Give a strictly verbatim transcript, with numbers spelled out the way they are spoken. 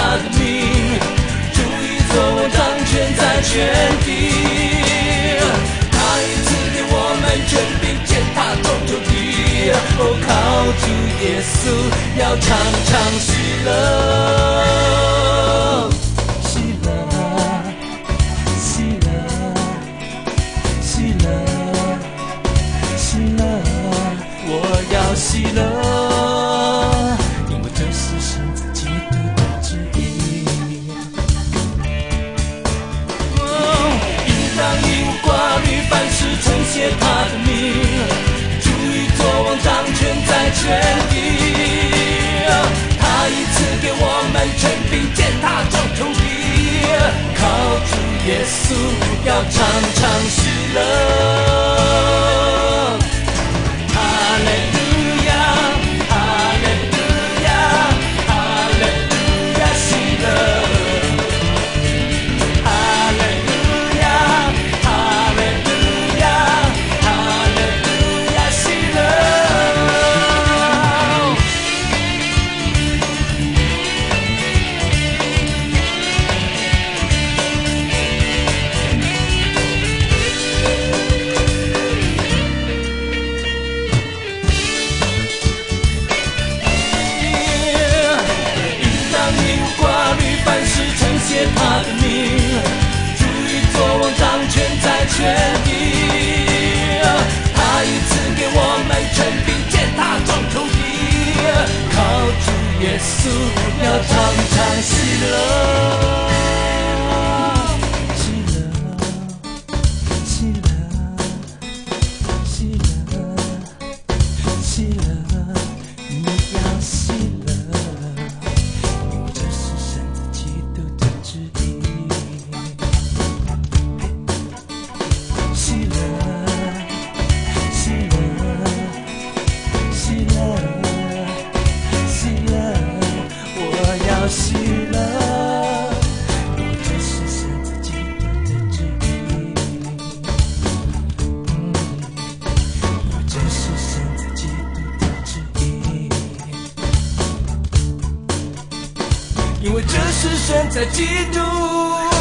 他的名，主已作王掌权在全地。他已赐给我们权柄，践踏众仇敌。哦，靠主耶稣，要常常喜乐，喜乐，喜乐，喜乐，喜乐，我要喜乐，因为这是神在基督的旨意。哦，应当以无挂虑，凡事称谢他的名，主已作王掌权在全地。他已赐给我们权柄，践踏众仇敌。靠主耶稣，要常常喜乐。哈利路亚，哈利路亚，哈利路亚，喜乐。哈利路亚，哈利路亚，哈利路亚，喜乐。谢他的名，主已作王掌权在全地。他已赐给我们权柄，践踏众仇敌。靠主耶稣，要常常喜乐，喜乐，喜乐，喜乐，喜乐，你要喜乐。喜乐，这是神在基督的旨意。嗯，这是神在基督的旨意。因为这是神在基督。